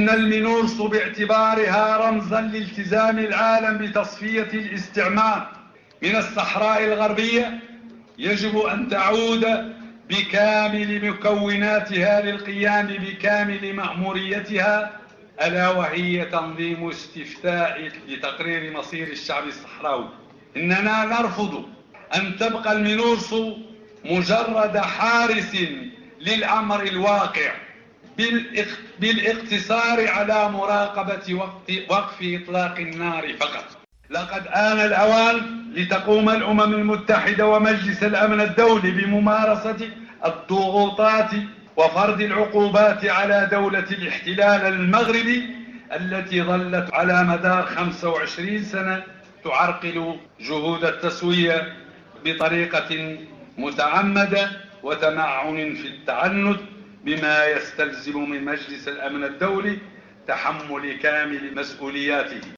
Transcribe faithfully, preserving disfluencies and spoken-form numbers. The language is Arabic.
إن المينورس باعتبارها رمزا لالتزام العالم بتصفية الاستعمار من الصحراء الغربية يجب أن تعود بكامل مكوناتها للقيام بكامل مأموريتها، ألا وهي تنظيم استفتاء لتقرير مصير الشعب الصحراوي. إننا نرفض أن تبقى المينورس مجرد حارس للأمر الواقع بالاقتصار على مراقبة وقف إطلاق النار فقط. لقد آن الأوان لتقوم الأمم المتحدة ومجلس الأمن الدولي بممارسة الضغوطات وفرض العقوبات على دولة الاحتلال المغربي التي ظلت على مدار خمسة وعشرين سنة تعرقل جهود التسوية بطريقة متعمدة وتمعن في التعنت، بما يستلزم من مجلس الأمن الدولي تحمل كامل مسؤولياته.